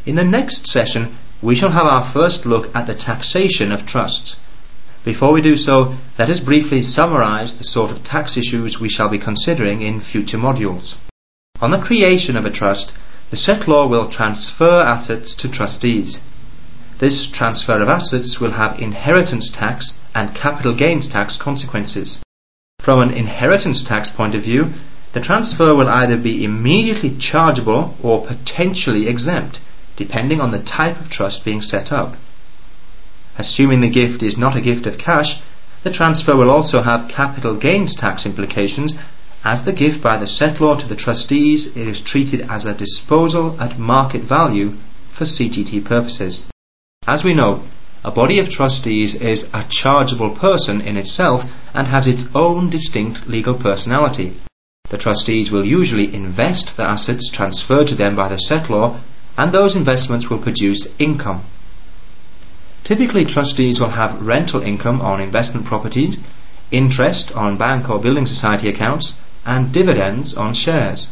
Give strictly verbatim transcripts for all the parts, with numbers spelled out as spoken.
In the next session, we shall have our first look at the taxation of trusts. Before we do so, let us briefly summarise the sort of tax issues we shall be considering in future modules. On the creation of a trust, the settlor will transfer assets to trustees. This transfer of assets will have inheritance tax and capital gains tax consequences. From an inheritance tax point of view, the transfer will either be immediately chargeable or potentially exempt, depending on the type of trust being set up. Assuming the gift is not a gift of cash, the transfer will also have capital gains tax implications, as the gift by the settlor to the trustees is treated as a disposal at market value for C G T purposes. As we know, a body of trustees is a chargeable person in itself and has its own distinct legal personality. The trustees will usually invest the assets transferred to them by the settlor, and those investments will produce income. Typically, trustees will have rental income on investment properties, interest on bank or building society accounts, and dividends on shares.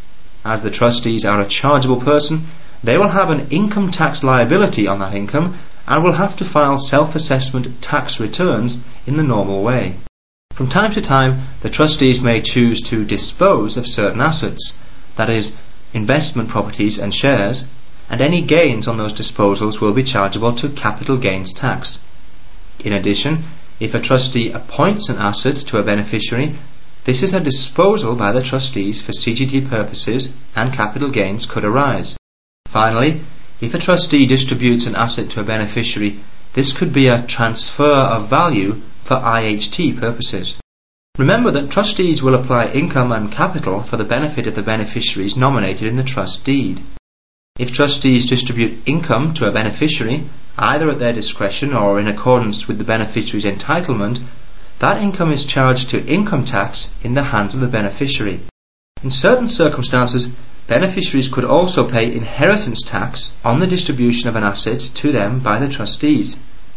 As the trustees are a chargeable person, they will have an income tax liability on that income and will have to file self-assessment tax returns in the normal way. From time to time, the trustees may choose to dispose of certain assets, that is, investment properties and shares, and any gains on those disposals will be chargeable to capital gains tax. In addition, if a trustee appoints an asset to a beneficiary, this is a disposal by the trustees for C G T purposes and capital gains could arise. Finally, if a trustee distributes an asset to a beneficiary, this could be a transfer of value for I H T purposes. Remember that trustees will apply income and capital for the benefit of the beneficiaries nominated in the trust deed. If trustees distribute income to a beneficiary, either at their discretion or in accordance with the beneficiary's entitlement, that income is charged to income tax in the hands of the beneficiary. In certain circumstances, beneficiaries could also pay inheritance tax on the distribution of an asset to them by the trustees.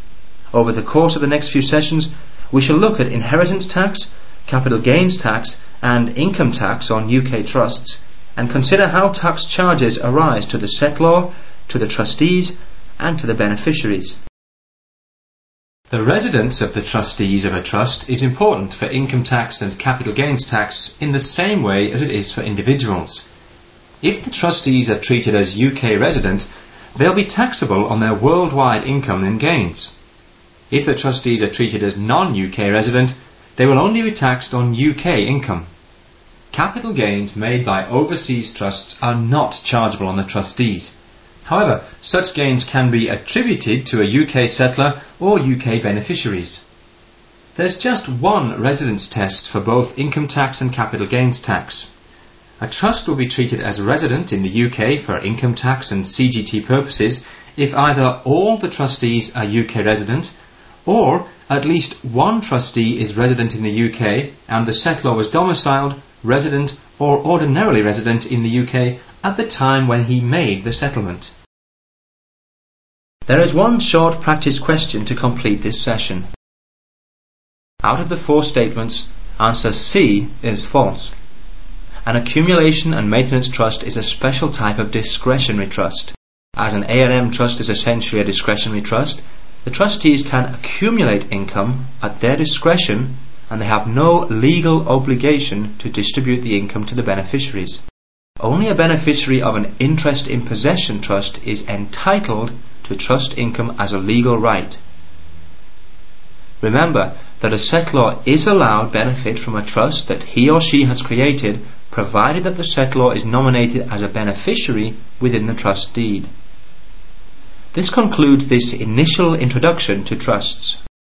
Over the course of the next few sessions, we shall look at inheritance tax, capital gains tax, and income tax on U K trusts, and consider how tax charges arise to the settlor, to the trustees, and to the beneficiaries. The residence of the trustees of a trust is important for income tax and capital gains tax in the same way as it is for individuals. If the trustees are treated as U K resident, they'll be taxable on their worldwide income and gains. If the trustees are treated as non-U K resident, they will only be taxed on U K income. Capital gains made by overseas trusts are not chargeable on the trustees. However, such gains can be attributed to a U K settlor or U K beneficiaries. There's just one residence test for both income tax and capital gains tax. A trust will be treated as resident in the U K for income tax and C G T purposes if either all the trustees are U K resident, or at least one trustee is resident in the U K and the settlor was domiciled, resident, or ordinarily resident in the U K at the time when he made the settlement. There is one short practice question to complete this session. Out of the four statements, answer C is false. An accumulation and maintenance trust is a special type of discretionary trust. As an A and M trust is essentially a discretionary trust, the trustees can accumulate income at their discretion and they have no legal obligation to distribute the income to the beneficiaries. Only a beneficiary of an interest in possession trust is entitled to trust income as a legal right. Remember that a settlor is allowed benefit from a trust that he or she has created, provided that the settlor is nominated as a beneficiary within the trust deed. This concludes this initial introduction to trusts.